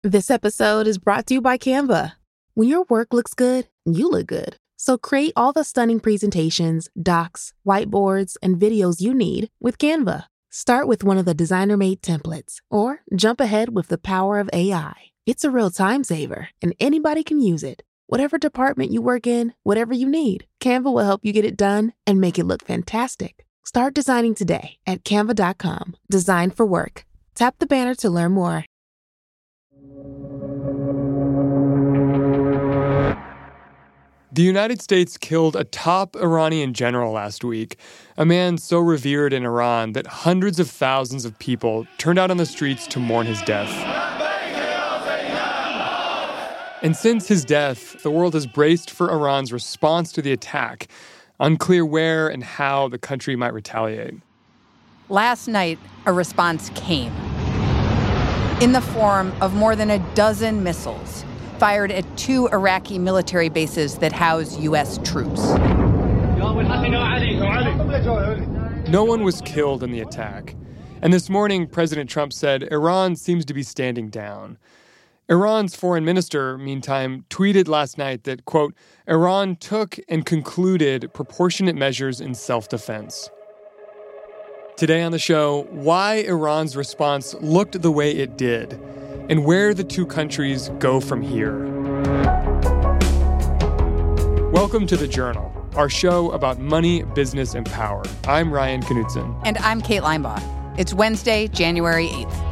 This episode is brought to you by Canva. When your work looks good, you look good. So create all the stunning presentations, docs, whiteboards, and videos you need with Canva. Start with one of the designer-made templates, or jump ahead with the power of AI. It's a real time saver, and anybody can use it. Whatever department you work in, whatever you need, Canva will help you get it done and make it look fantastic. Start designing today at canva.com. Design for work. Tap the banner to learn more. The United States killed a top Iranian general last week, a man so revered in Iran that hundreds of thousands of people turned out on the streets to mourn his death. And since his death, the world has braced for Iran's response to the attack. Unclear where and how the country might retaliate. Last night, a response came in the form of more than a dozen missiles fired at 2 Iraqi military bases that house U.S. troops. No one was killed in the attack. And this morning, President Trump said Iran seems to be standing down. Iran's foreign minister, meantime, tweeted last night that, quote, Iran took and concluded proportionate measures in self-defense. Today on the show, why Iran's response looked the way it did, and where the two countries go from here. Welcome to The Journal, our show about money, business, and power. I'm Ryan Knutson. And I'm Kate Linebaugh. It's Wednesday, January 8th.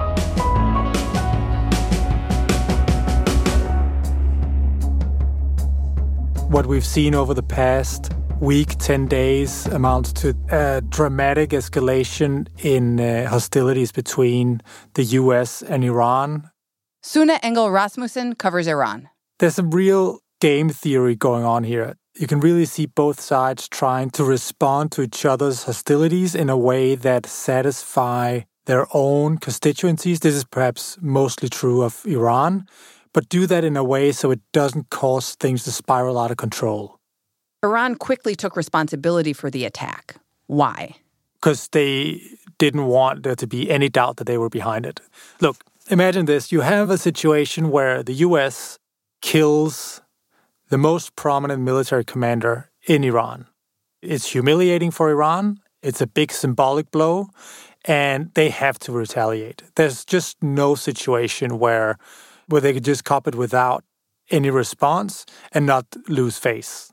What we've seen over the past week, 10 days, amounts to a dramatic escalation in hostilities between the U.S. and Iran. Sune Engel Rasmussen covers Iran. There's some real game theory going on here. You can really see both sides trying to respond to each other's hostilities in a way that satisfy their own constituencies. This is perhaps mostly true of Iran, but do that in a way so it doesn't cause things to spiral out of control. Iran quickly took responsibility for the attack. Why? Because they didn't want there to be any doubt that they were behind it. Look, imagine this. You have a situation where the U.S. kills the most prominent military commander in Iran. It's humiliating for Iran. It's a big symbolic blow, and they have to retaliate. There's just no situation where they could just cop it without any response and not lose face.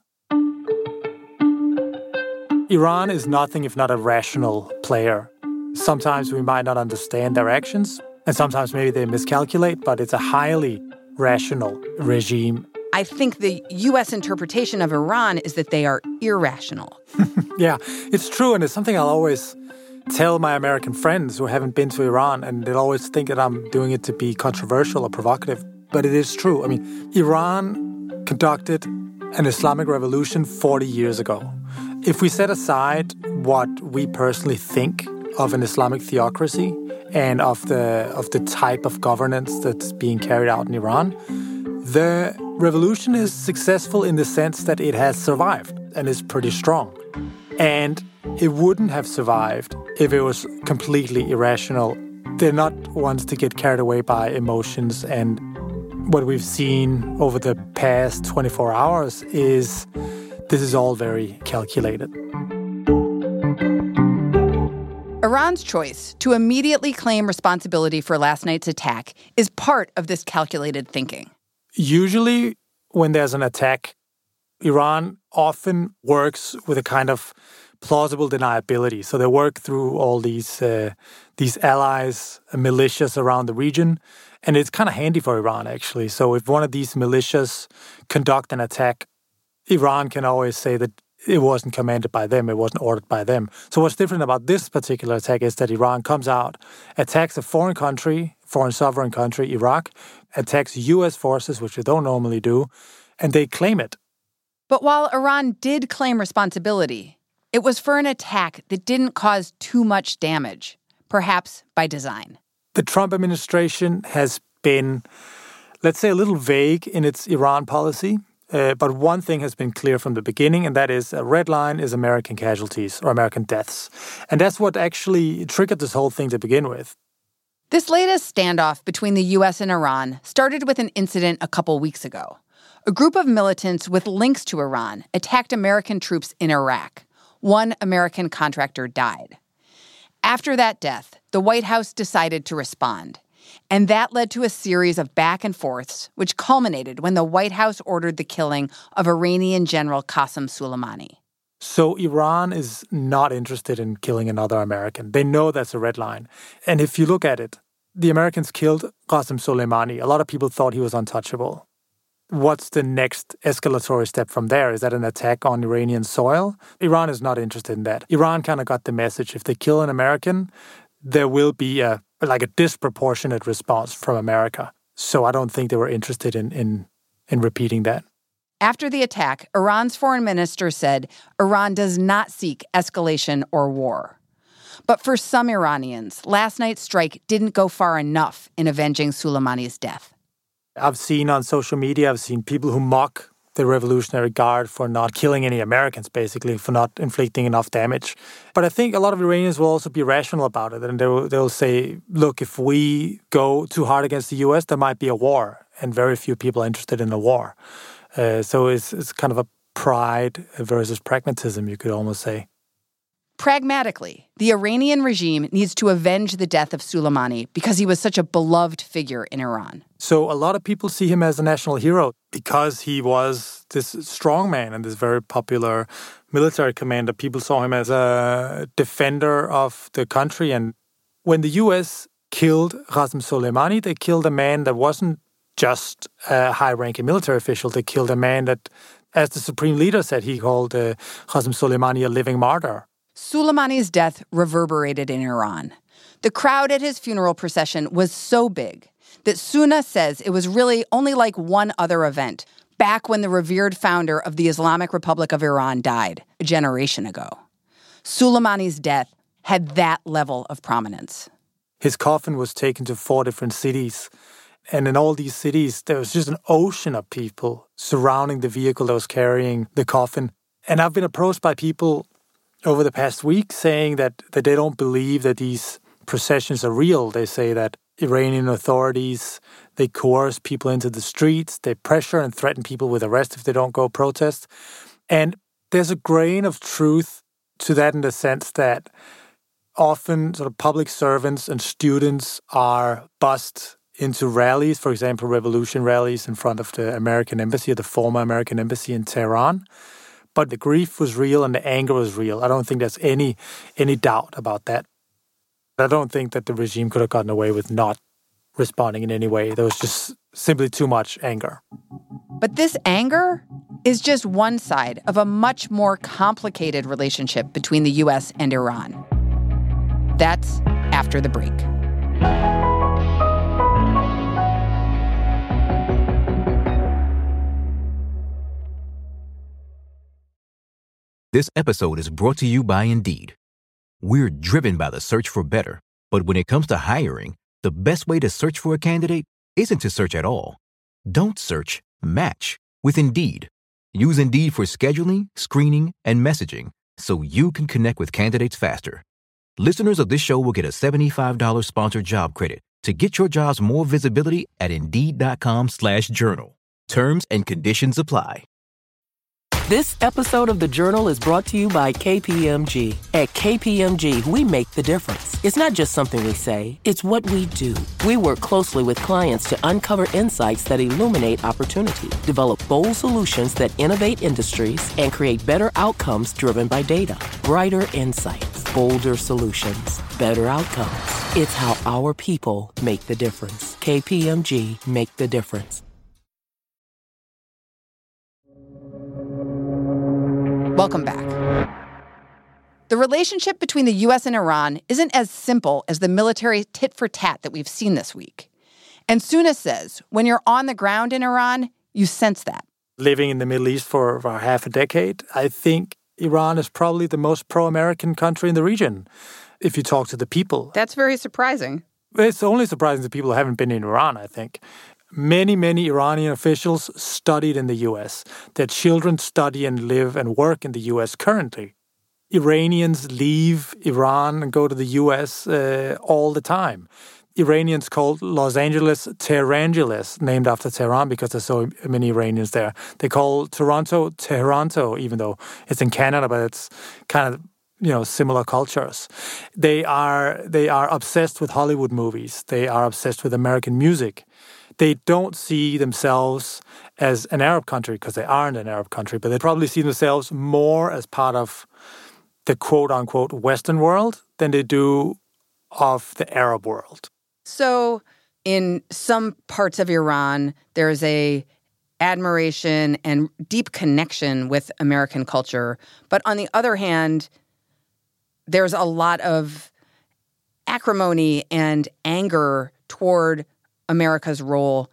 Iran is nothing if not a rational player. Sometimes we might not understand their actions, and sometimes maybe they miscalculate, but it's a highly rational regime. I think the U.S. interpretation of Iran is that they are irrational. Yeah, it's true, and it's something I'll always tell my American friends who haven't been to Iran, and they'll always think that I'm doing it to be controversial or provocative. But it is true. I mean, Iran conducted an Islamic revolution 40 years ago. If we set aside what we personally think of an Islamic theocracy and of the type of governance that's being carried out in Iran, the revolution is successful in the sense that it has survived and is pretty strong. And it wouldn't have survived if it was completely irrational. They're not ones to get carried away by emotions, and what we've seen over the past 24 hours is this is all very calculated. Iran's choice to immediately claim responsibility for last night's attack is part of this calculated thinking. Usually, when there's an attack, Iran often works with a kind of plausible deniability. So they work through all these allies, militias around the region, and it's kind of handy for Iran, actually. So if one of these militias conduct an attack, Iran can always say that it wasn't commanded by them, it wasn't ordered by them. So what's different about this particular attack is that Iran comes out, attacks a foreign sovereign country, Iraq, attacks U.S. forces, which they don't normally do, and they claim it. But while Iran did claim responsibility, it was for an attack that didn't cause too much damage, perhaps by design. The Trump administration has been, let's say, a little vague in its Iran policy. But one thing has been clear from the beginning, and that is a red line is American casualties or American deaths. And that's what actually triggered this whole thing to begin with. This latest standoff between the U.S. and Iran started with an incident a couple weeks ago. A group of militants with links to Iran attacked American troops in Iraq. One American contractor died. After that death, the White House decided to respond. And that led to a series of back and forths, which culminated when the White House ordered the killing of Iranian General Qasem Soleimani. So Iran is not interested in killing another American. They know that's a red line. And if you look at it, the Americans killed Qasem Soleimani. A lot of people thought he was untouchable. What's the next escalatory step from there? Is that an attack on Iranian soil? Iran is not interested in that. Iran kind of got the message. If they kill an American, there will be a disproportionate response from America. So I don't think they were interested in repeating that. After the attack, Iran's foreign minister said Iran does not seek escalation or war. But for some Iranians, last night's strike didn't go far enough in avenging Soleimani's death. I've seen on social media, I've seen people who mock the Revolutionary Guard for not killing any Americans, basically, for not inflicting enough damage. But I think a lot of Iranians will also be rational about it, and they'll say, look, if we go too hard against the U.S., there might be a war, and very few people are interested in a war. So it's kind of a pride versus pragmatism, you could almost say. Pragmatically, the Iranian regime needs to avenge the death of Soleimani because he was such a beloved figure in Iran. So a lot of people see him as a national hero because he was this strongman and this very popular military commander. People saw him as a defender of the country. And when the U.S. killed Qasem Soleimani, they killed a man that wasn't just a high-ranking military official. They killed a man that, as the supreme leader said, he called Qasem Soleimani a living martyr. Soleimani's death reverberated in Iran. The crowd at his funeral procession was so big that Sunna says it was really only like one other event, back when the revered founder of the Islamic Republic of Iran died a generation ago. Soleimani's death had that level of prominence. His coffin was taken to 4 different cities. And in all these cities, there was just an ocean of people surrounding the vehicle that was carrying the coffin. And I've been approached by people over the past week saying that they don't believe that these processions are real. They say that Iranian authorities, they coerce people into the streets, they pressure and threaten people with arrest if they don't go protest. And there's a grain of truth to that in the sense that often sort of public servants and students are bussed into rallies, for example, revolution rallies in front of the American embassy, the former American embassy in Tehran. But the grief was real and the anger was real. I don't think there's any doubt about that. I don't think that the regime could have gotten away with not responding in any way. There was just simply too much anger. But this anger is just one side of a much more complicated relationship between the U.S. and Iran. That's after the break. This episode is brought to you by Indeed. We're driven by the search for better, but when it comes to hiring, the best way to search for a candidate isn't to search at all. Don't search, match with Indeed. Use Indeed for scheduling, screening, and messaging so you can connect with candidates faster. Listeners of this show will get a $75 sponsored job credit to get your jobs more visibility at Indeed.com/journal. Terms and conditions apply. This episode of The Journal is brought to you by KPMG. At KPMG, we make the difference. It's not just something we say, it's what we do. We work closely with clients to uncover insights that illuminate opportunity, develop bold solutions that innovate industries, and create better outcomes driven by data. Brighter insights, bolder solutions, better outcomes. It's how our people make the difference. KPMG, make the difference. Welcome back. The relationship between the U.S. and Iran isn't as simple as the military tit-for-tat that we've seen this week. And Sunna says when you're on the ground in Iran, you sense that. Living in the Middle East for half a decade, I think Iran is probably the most pro-American country in the region, if you talk to the people. That's very surprising. It's only surprising to people who haven't been in Iran, I think. Many Iranian officials studied in the U.S. Their children study and live and work in the U.S. currently. Iranians leave Iran and go to the U.S. all the time. Iranians called Los Angeles Tehrangeles, named after Tehran because there's so many Iranians there. They call Toronto Tehranto, even though it's in Canada, but it's kind of similar cultures. They are obsessed with Hollywood movies. They are obsessed with American music. They don't see themselves as an Arab country because they aren't an Arab country, but they probably see themselves more as part of the quote-unquote Western world than they do of the Arab world. So in some parts of Iran, there's a admiration and deep connection with American culture. But on the other hand, there's a lot of acrimony and anger toward America's role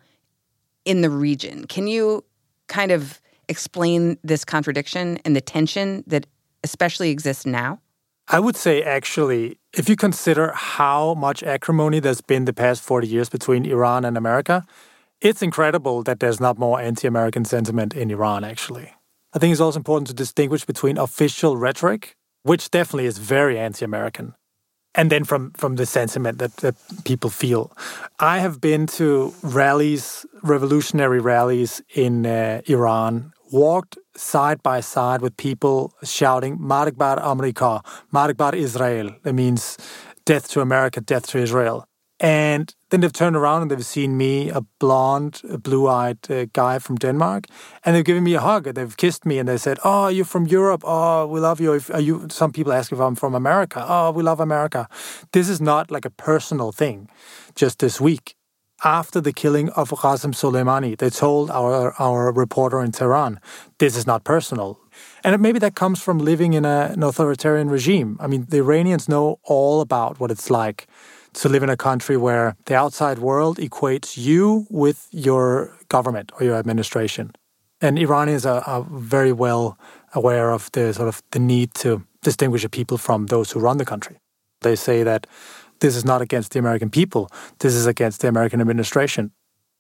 in the region. Can you kind of explain this contradiction and the tension that especially exists now? I would say, actually, if you consider how much acrimony there's been the past 40 years between Iran and America, it's incredible that there's not more anti-American sentiment in Iran, actually. I think it's also important to distinguish between official rhetoric, which definitely is very anti-American, and then from the sentiment that people feel. I have been to rallies, revolutionary rallies in Iran, walked side by side with people shouting, Marg bar Amerika, Marg bar Israel. That means death to America, death to Israel. And then they've turned around and they've seen me, a blonde, blue-eyed guy from Denmark, and they've given me a hug. They've kissed me and they said, "Oh, you're from Europe. Oh, we love you. Some people ask if I'm from America. Oh, we love America." This is not like a personal thing. Just this week, after the killing of Qasem Soleimani, they told our reporter in Tehran, this is not personal. And maybe that comes from living in an authoritarian regime. I mean, the Iranians know all about what it's like to live in a country where the outside world equates you with your government or your administration. And Iranians are very well aware of the need to distinguish a people from those who run the country. They say that this is not against the American people. This is against the American administration.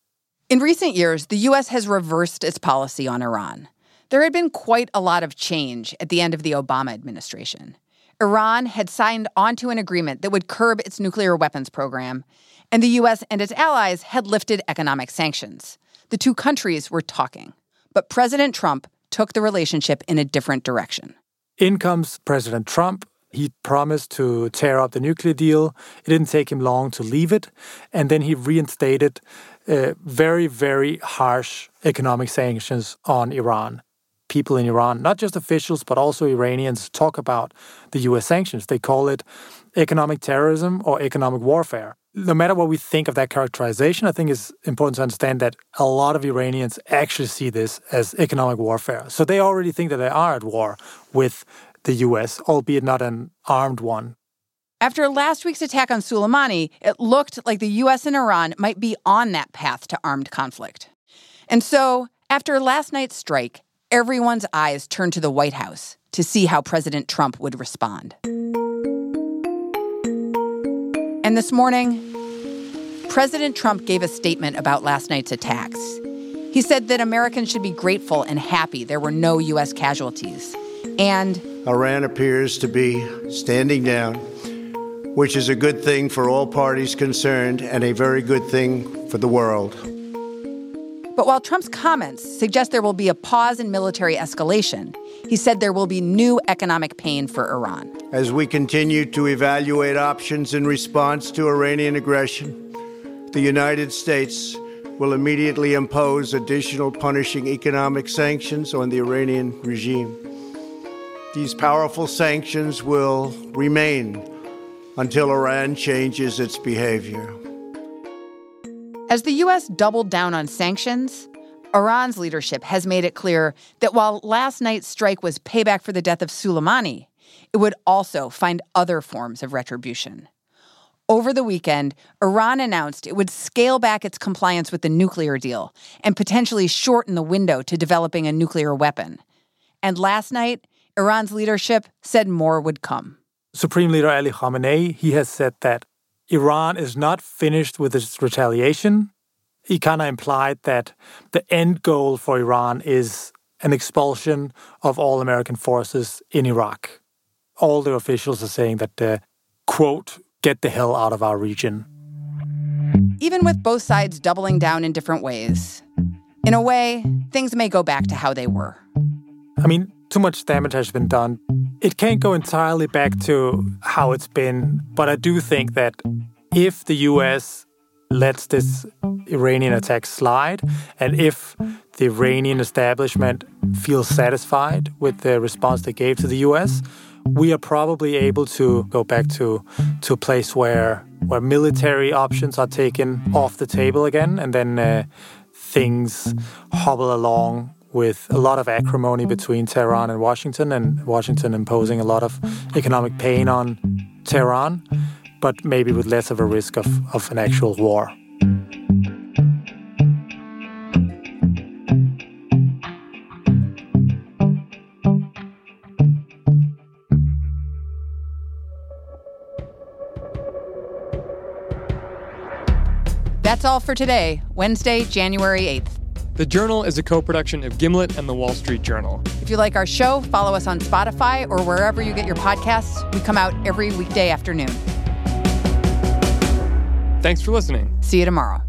In recent years, the U.S. has reversed its policy on Iran. There had been quite a lot of change at the end of the Obama administration. Iran had signed onto an agreement that would curb its nuclear weapons program, and the U.S. and its allies had lifted economic sanctions. The two countries were talking. But President Trump took the relationship in a different direction. In comes President Trump. He promised to tear up the nuclear deal. It didn't take him long to leave it. And then he reinstated very, very harsh economic sanctions on Iran. People in Iran, not just officials, but also Iranians, talk about the U.S. sanctions. They call it economic terrorism or economic warfare. No matter what we think of that characterization, I think it's important to understand that a lot of Iranians actually see this as economic warfare. So they already think that they are at war with the U.S., albeit not an armed one. After last week's attack on Soleimani, it looked like the U.S. and Iran might be on that path to armed conflict. And so, after last night's strike, everyone's eyes turned to the White House to see how President Trump would respond. And this morning, President Trump gave a statement about last night's attacks. He said that Americans should be grateful and happy there were no U.S. casualties. And Iran appears to be standing down, which is a good thing for all parties concerned and a very good thing for the world. But while Trump's comments suggest there will be a pause in military escalation, he said there will be new economic pain for Iran. As we continue to evaluate options in response to Iranian aggression, the United States will immediately impose additional punishing economic sanctions on the Iranian regime. These powerful sanctions will remain until Iran changes its behavior. As the U.S. doubled down on sanctions, Iran's leadership has made it clear that while last night's strike was payback for the death of Soleimani, it would also find other forms of retribution. Over the weekend, Iran announced it would scale back its compliance with the nuclear deal and potentially shorten the window to developing a nuclear weapon. And last night, Iran's leadership said more would come. Supreme Leader Ali Khamenei, he has said that Iran is not finished with its retaliation. He kind of implied that the end goal for Iran is an expulsion of all American forces in Iraq. All the officials are saying that, quote, get the hell out of our region. even with both sides doubling down in different ways, in a way, things may go back to how they were. I mean, too much damage has been done. It can't go entirely back to how it's been, but I do think that if the U.S. lets this Iranian attack slide, and if the Iranian establishment feels satisfied with the response they gave to the U.S., we are probably able to go back to a place where military options are taken off the table again, and then things hobble along with a lot of acrimony between Tehran and Washington imposing a lot of economic pain on Tehran, but maybe with less of a risk of an actual war. That's all for today, Wednesday, January 8th. The Journal is a co-production of Gimlet and The Wall Street Journal. If you like our show, follow us on Spotify or wherever you get your podcasts. We come out every weekday afternoon. Thanks for listening. See you tomorrow.